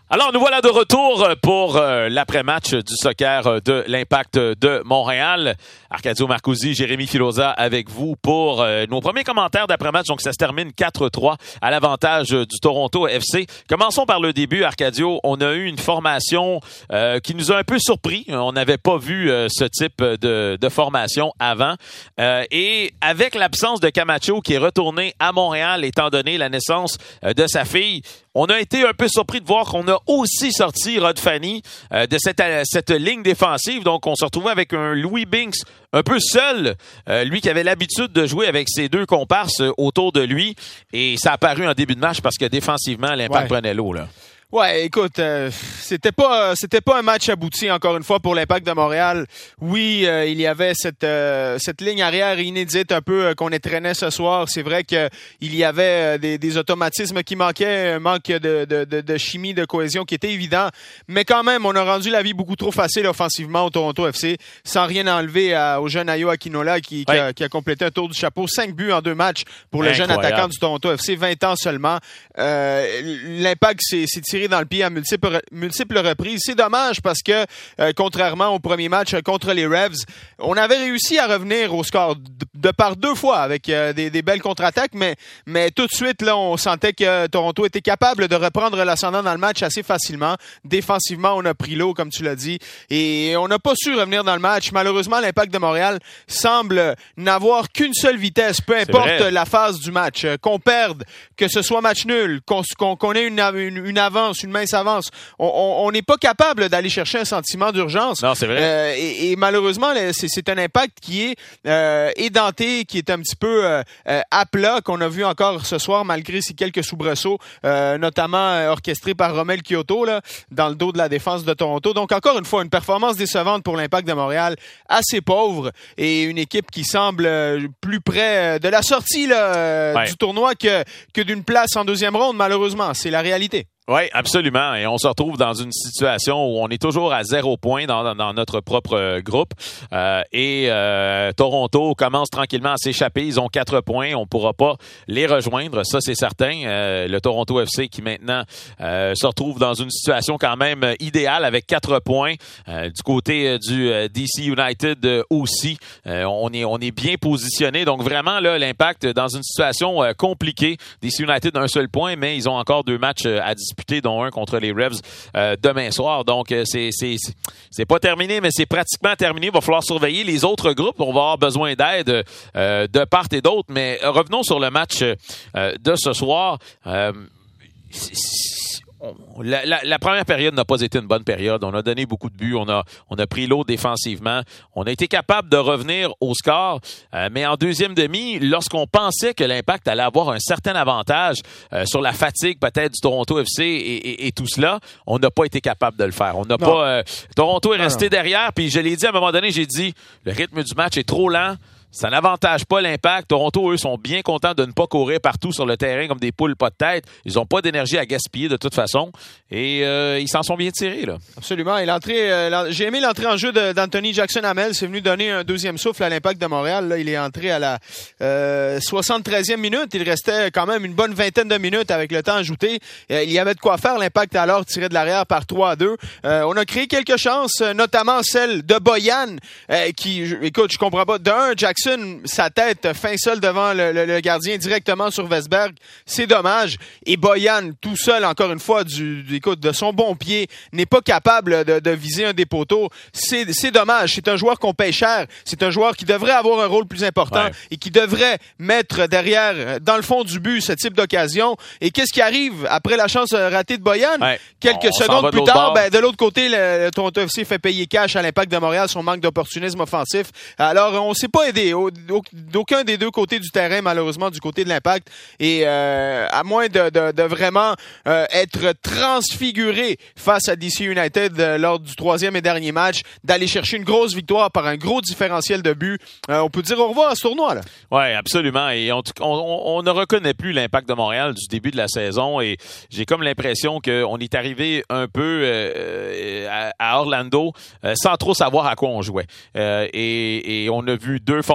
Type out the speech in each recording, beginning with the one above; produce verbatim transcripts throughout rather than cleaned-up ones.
Alors, nous voilà de retour pour euh, l'après-match du soccer de l'Impact de Montréal. Arcadio Marcusi, Jérémy Filosa avec vous pour euh, nos premiers commentaires d'après-match. Donc, ça se termine quatre trois à l'avantage du Toronto F C. Commençons par le début, Arcadio. On a eu une formation euh, qui nous a un peu surpris. On n'avait pas vu euh, ce type de, de formation avant. Euh, et avec l'absence de Camacho qui est retourné à Montréal, étant donné la naissance euh, de sa fille, on a été un peu surpris de voir qu'on a aussi sorti Rod Fanny euh, de cette, euh, cette ligne défensive. Donc, on se retrouvait avec un Louis Binks un peu seul, euh, lui qui avait l'habitude de jouer avec ses deux comparses euh, autour de lui. Et ça a paru en début de match parce que défensivement, l'Impact ouais. prenait l'eau, là. Ouais, écoute, euh, c'était pas c'était pas un match abouti encore une fois pour l'Impact de Montréal. Oui, euh, il y avait cette euh, cette ligne arrière inédite un peu euh, qu'on étrenait ce soir. C'est vrai que il y avait euh, des, des automatismes qui manquaient, un manque de, de de de chimie, de cohésion qui était évident. Mais quand même, on a rendu la vie beaucoup trop facile offensivement au Toronto F C, sans rien enlever à, au jeune Ayo Akinola qui, qui, ouais. a, qui a complété un tour du chapeau, cinq buts en deux matchs pour le Incroyable. jeune attaquant du Toronto F C, vingt ans seulement. Euh, L'Impact s'est tiré dans le pied à multiples, multiples reprises. C'est dommage parce que, euh, contrairement au premier match contre les Revs, on avait réussi à revenir au score de, de par deux fois avec euh, des, des belles contre-attaques, mais, mais tout de suite, là, on sentait que Toronto était capable de reprendre l'ascendant dans le match assez facilement. Défensivement, on a pris l'eau, comme tu l'as dit, et on n'a pas su revenir dans le match. Malheureusement, l'Impact de Montréal semble n'avoir qu'une seule vitesse, peu importe la phase du match. Qu'on perde, que ce soit match nul, qu'on qu'on, qu'on ait une, une, une avance, une mince avance, on n'est pas capable d'aller chercher un sentiment d'urgence. Non, c'est vrai. Euh, et, et malheureusement, c'est, c'est un Impact qui est euh, édenté, qui est un petit peu euh, à plat, qu'on a vu encore ce soir, malgré ces quelques soubresauts, euh, notamment euh, orchestrés par Romel Kyoto, là, dans le dos de la défense de Toronto. Donc, encore une fois, une performance décevante pour l'Impact de Montréal, assez pauvre, et une équipe qui semble euh, plus près de la sortie là, euh, ouais. du tournoi que, que d'une place en deuxième ronde, malheureusement. C'est la réalité. Oui, absolument. Et on se retrouve dans une situation où on est toujours à zéro point dans, dans, dans notre propre groupe. Euh, et euh, Toronto commence tranquillement à s'échapper. Ils ont quatre points. On ne pourra pas les rejoindre. Ça, c'est certain. Euh, le Toronto F C qui maintenant euh, se retrouve dans une situation quand même idéale avec quatre points. Euh, du côté du euh, D C United euh, aussi, euh, on est on est bien positionné. Donc vraiment, là, l'Impact dans une situation euh, compliquée. D C United un seul point, mais ils ont encore deux matchs euh, à disputer, dont un contre les Revs euh, demain soir. Donc, euh, c'est, c'est, c'est pas terminé, mais c'est pratiquement terminé. Il va falloir surveiller les autres groupes. On va avoir besoin d'aide euh, de part et d'autre. Mais revenons sur le match euh, de ce soir. Euh, c'est, c'est, On, la, la, la première période n'a pas été une bonne période. On a donné beaucoup de buts. On a, on a pris l'eau défensivement. On a été capable de revenir au score. Euh, mais en deuxième demi, lorsqu'on pensait que l'Impact allait avoir un certain avantage euh, sur la fatigue peut-être du Toronto F C et, et, et tout cela, on n'a pas été capable de le faire. On n'a pas. Euh, Toronto est resté non, non. derrière. Puis je l'ai dit à un moment donné, j'ai dit le rythme du match est trop lent. Ça n'avantage pas l'Impact. Toronto, eux, sont bien contents de ne pas courir partout sur le terrain comme des poules pas de tête. Ils n'ont pas d'énergie à gaspiller de toute façon. Et euh, ils s'en sont bien tirés, là. Absolument. Et l'entrée, euh, j'ai aimé l'entrée en jeu de, d'Anthony Jackson-Hamel. C'est venu donner un deuxième souffle à l'Impact de Montréal. Là, il est entré à la euh, soixante-treizième minute. Il restait quand même une bonne vingtaine de minutes avec le temps ajouté. Euh, il y avait de quoi faire. L'Impact, alors, tiré de l'arrière par trois à deux. Euh, on a créé quelques chances, notamment celle de Boyan, euh, qui, je, écoute, je comprends pas. D'un, Jackson, sa tête fin seule devant le, le, le gardien directement sur Vesberg. C'est dommage. Et Boyan, tout seul, encore une fois, du, du écoute, de son bon pied, n'est pas capable de, de viser un des poteaux. C'est, c'est dommage. C'est un joueur qu'on paye cher. C'est un joueur qui devrait avoir un rôle plus important ouais. et qui devrait mettre derrière, dans le fond du but, ce type d'occasion. Et qu'est-ce qui arrive après la chance ratée de Boyan? Ouais. Quelques on secondes plus tard, ben, de l'autre côté, le, le Toronto F C fait payer cash à l'Impact de Montréal son manque d'opportunisme offensif. Alors, on ne s'est pas aidé d'aucun des deux côtés du terrain, malheureusement, du côté de l'Impact. Et euh, à moins de, de, de vraiment euh, être transfiguré face à D C United euh, lors du troisième et dernier match, d'aller chercher une grosse victoire par un gros différentiel de but, euh, on peut dire au revoir à ce tournoi, là. Oui, absolument. Et on, on, on ne reconnaît plus l'Impact de Montréal du début de la saison. Et j'ai comme l'impression qu'on est arrivé un peu euh, à, à Orlando euh, sans trop savoir à quoi on jouait. Euh, et, et on a vu deux formations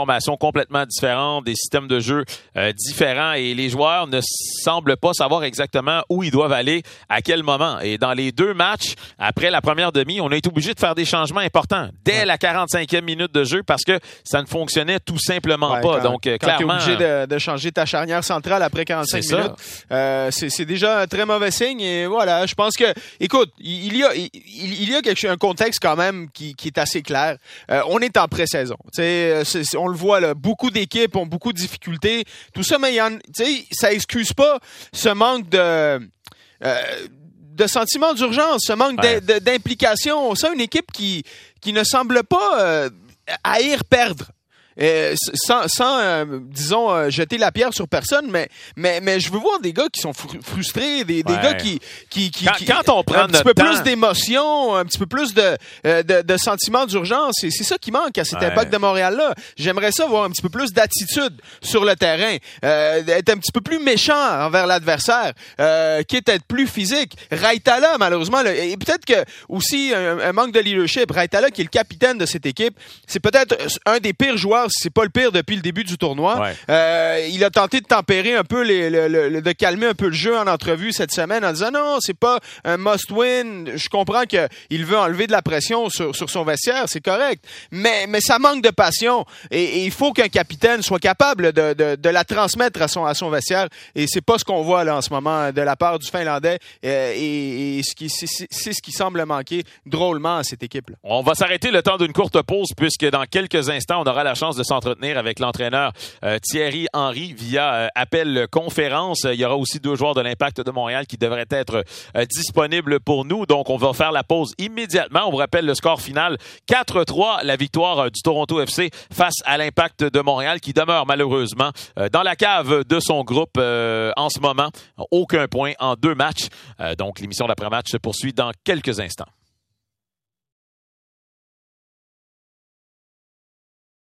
formations complètement différentes, des systèmes de jeu euh, différents et les joueurs ne semblent pas savoir exactement où ils doivent aller, à quel moment. Et dans les deux matchs, après la première demi, on a été obligé de faire des changements importants dès ouais. la quarante-cinquième minute de jeu parce que ça ne fonctionnait tout simplement ouais, pas. Quand, Donc, quand clairement. tu es obligé de, de changer ta charnière centrale après quarante-cinq minutes, euh, c'est, c'est déjà un très mauvais signe. Et voilà, je pense que, écoute, il y a, il, il y a quelque chose, un contexte quand même qui, qui est assez clair. Euh, on est en pré-saison. C'est, c'est, on le voit, là, beaucoup d'équipes ont beaucoup de difficultés. Tout ça, mais il y en, ça excuse pas ce manque de... Euh, de sentiment d'urgence, ce manque ouais. de, de, d'implication. C'est une équipe qui, qui ne semble pas euh, haïr perdre. Euh, sans, sans euh, disons, euh, jeter la pierre sur personne, mais, mais, mais je veux voir des gars qui sont fr- frustrés, des, des ouais. gars qui, qui, qui, quand, qui quand on prend un petit peu temps... plus d'émotion, un petit peu plus de, euh, de, de sentiments d'urgence, et c'est ça qui manque à cet ouais. Impact de Montréal-là. J'aimerais ça voir un petit peu plus d'attitude sur le terrain, euh, être un petit peu plus méchant envers l'adversaire, euh, quitte à être plus physique. Raitala, malheureusement, là, et peut-être que aussi un, un manque de leadership. Raitala, qui est le capitaine de cette équipe, c'est peut-être un des pires joueurs, si c'est pas le pire depuis le début du tournoi. Ouais. Euh, il a tenté de tempérer un peu, les, le, le, de calmer un peu le jeu en entrevue cette semaine en disant non, c'est pas un must-win. Je comprends qu'il veut enlever de la pression sur, sur son vestiaire, c'est correct. Mais, mais ça manque de passion et, et il faut qu'un capitaine soit capable de, de, de la transmettre à son, à son vestiaire. Et c'est pas ce qu'on voit là en ce moment de la part du Finlandais. Euh, et et ce qui, c'est, c'est ce qui semble manquer drôlement à cette équipe-là. On va s'arrêter le temps d'une courte pause puisque dans quelques instants, on aura la chance de s'entretenir avec l'entraîneur euh, Thierry Henry via euh, appel conférence. Il y aura aussi deux joueurs de l'Impact de Montréal qui devraient être euh, disponibles pour nous. Donc, on va faire la pause immédiatement. On vous rappelle le score final quatre trois, la victoire euh, du Toronto F C face à l'Impact de Montréal qui demeure malheureusement euh, dans la cave de son groupe euh, en ce moment. Aucun point en deux matchs. Euh, donc, l'émission d'après-match se poursuit dans quelques instants.